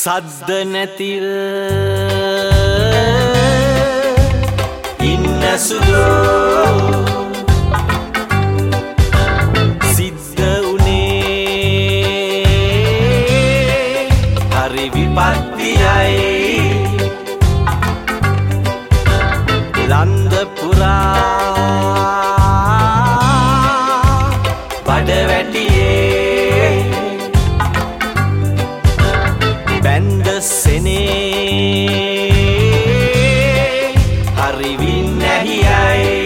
සද්ද නැතිව ඉන්න සුළු සිද්ධ උනේ හරි විපත්තියයි ලන්ද පුරා බඩවැටියේ බැන්ද සෙනේ හරි වින්නැහියයි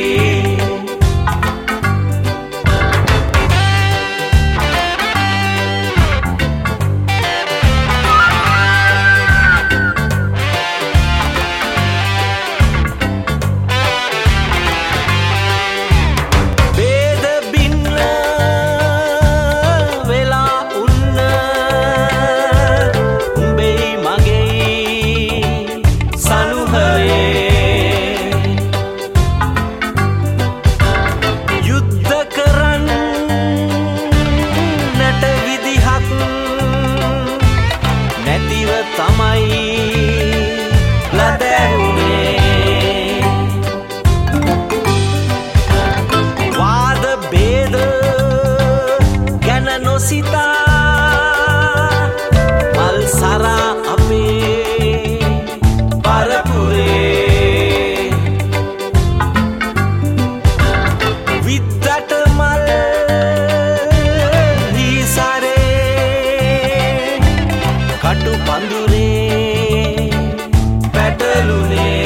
තමයි ලදැරුනේ වාද බේද ගැන නොසිතා මල් සරා අපේ පරපුරේ විද්දට මල් හිසරේ කටු පඳුරේ පැටලුනේ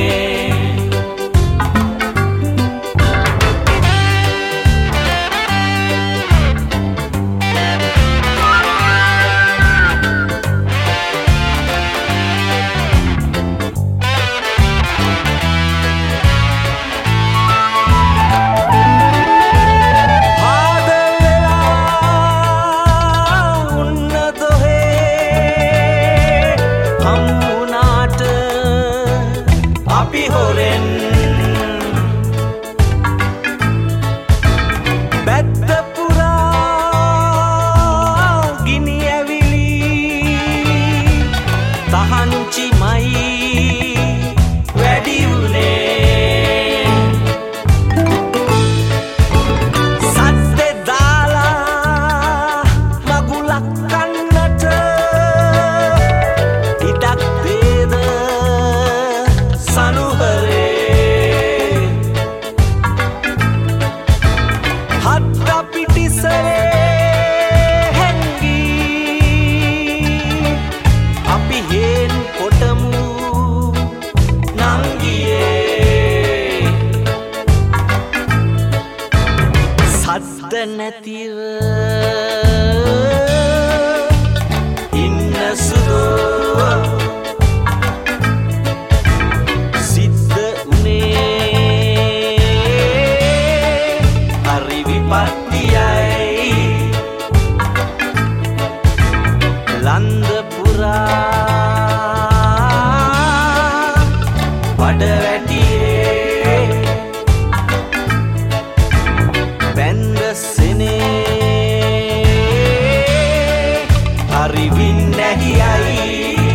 අපි හොරෙන් බැද්ද පුරා ගිනි ඇවිලි තහංචිමයි වැඩි වුණේ සද්දේ දාලා මගුලක් කන්නට ඉඩක් දේද සනුහරේ හත්ත පිටිසරේ හැංගී අපි හේන් කොටමු නංගියේ සද්ද නැතිව ඉන්න සුළු විපත්තියයි ලන්ද පුරා බඩවැටියේ බැන්ද සෙනේ හරි වින්නැහියයි